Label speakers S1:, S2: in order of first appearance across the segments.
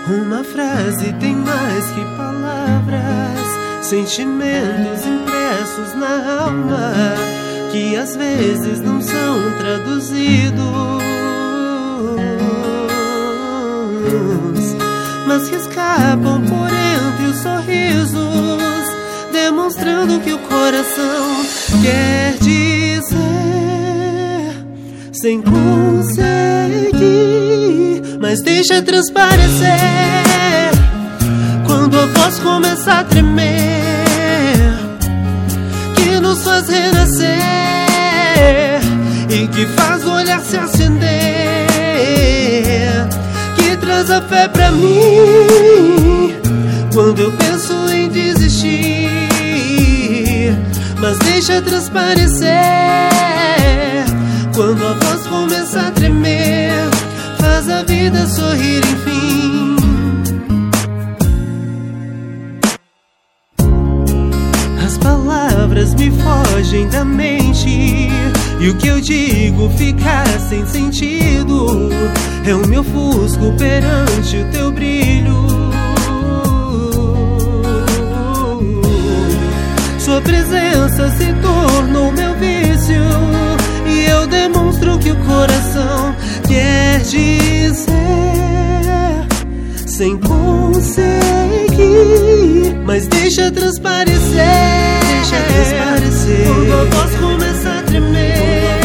S1: Uma frase tem mais que palavras, sentimentos impressos na alma, que às vezes não são traduzidos, mas que escapam por entre os sorrisos, demonstrando que o coração quer dizer, sem conseguir, mas deixa transparecer. Quando a voz começa a tremer, que nos faz renascer e que faz o olhar se acender, que traz a fé pra mim quando eu penso em desistir, mas deixa transparecer. Quando a voz começa a tremer, faz a vida sorrir enfim. As palavras me fogem da mente e o que eu digo fica sem sentido. É o meu ofusco perante o teu brilho. Sua presença se tornou meu vício e eu demonstro que o coração quer dizer, sem conseguir, mas deixa transparecer. Deixa transparecer. Quando a voz começa a tremer,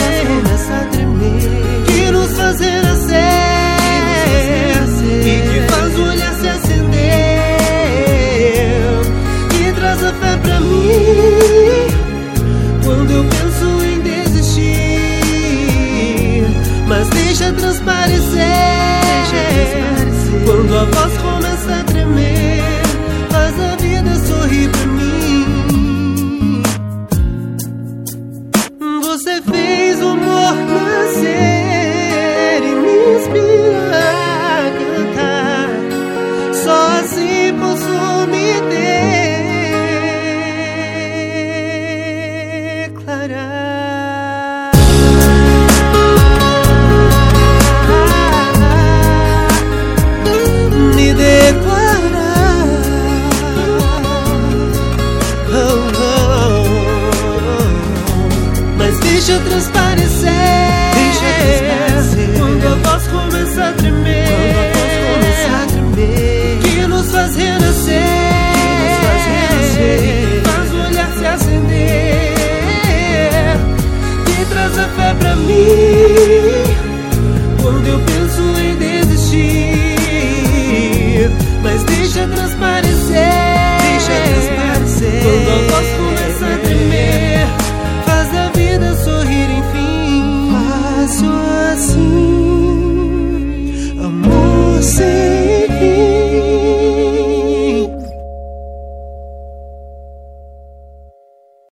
S1: que nos faz renascer e que faz o olhar se acender, que traz a fé pra mim quando eu penso em desistir, mas deixa transparecer. Quando a voz começa a tremer, faz a vida sorrir pra mim. Você fez o amor nascer e me inspira a cantar. Só assim posso me declarar. Me declarar. Oh, oh, oh. Mas deixa transparecer. Deixa transparecer. Quando a voz começa a tremer, que nos faz renascer, faz o olhar se acender, que traz a fé pra mim quando eu penso em desistir, mas deixa transparecer. Deixa transparecer. Quando a voz começa a tremer, faz a vida sorrir enfim. Faço assim